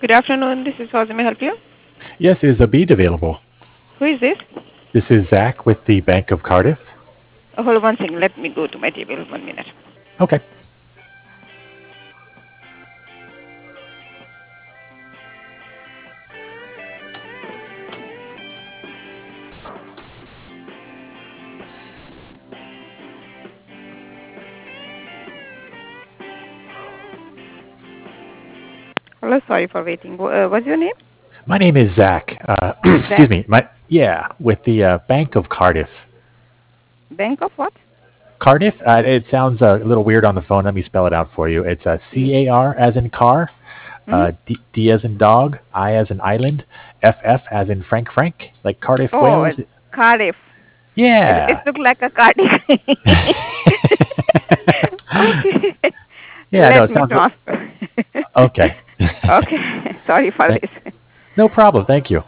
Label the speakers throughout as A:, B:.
A: Good afternoon. This is how may I help you?
B: Yes, is Abid available?
A: Who is this?
B: This is Zach with the Bank of Cardiff.
A: Hold on one second. Let me go to my table. 1 minute.
B: Okay.
A: Hello. Sorry for waiting. What's your name?
B: My name is Zach.
A: Zach.
B: Excuse me. With the Bank of Cardiff.
A: Bank of what?
B: Cardiff. It sounds a little weird on the phone. Let me spell it out for you. It's
A: Yes.
B: CAR as in car,
A: Mm-hmm.
B: D as in dog, I as in island, FF as in Frank, like Cardiff,
A: Oh,
B: Wales.
A: it's Cardiff. It
B: Yeah.
A: looks like a Cardiff. Okay.
B: Yeah. No,
A: Let
B: it
A: me
B: sounds
A: transfer.
B: okay.
A: Okay. Sorry for
B: Th-
A: this.
B: no problem. Thank you.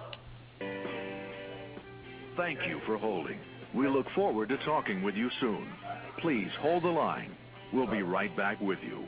C: Thank you for holding. We look forward to talking with you soon. Please hold the line. We'll be right back with you.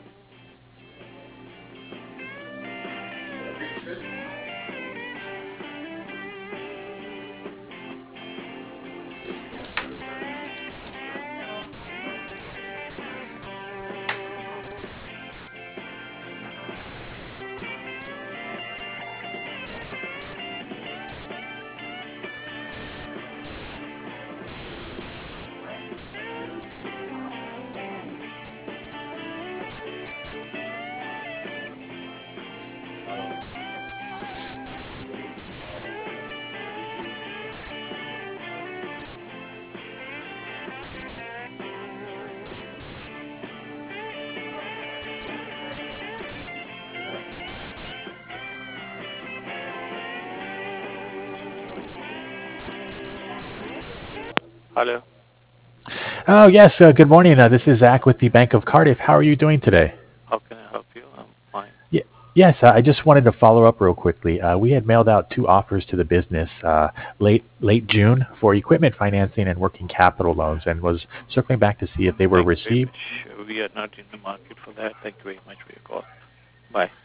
D: Hello.
B: Oh yes. Good morning. This is Zach with the Bank of Cardiff. How are you doing today?
D: How can I help you? I'm fine.
B: Yeah. Yes, I just wanted to follow up real quickly. We had mailed out two offers to the business late June for equipment financing and working capital loans, and was circling back to see if they were
D: Thank you very
B: received.
D: much. We are not in the market for that. Thank you very much for your call. Bye.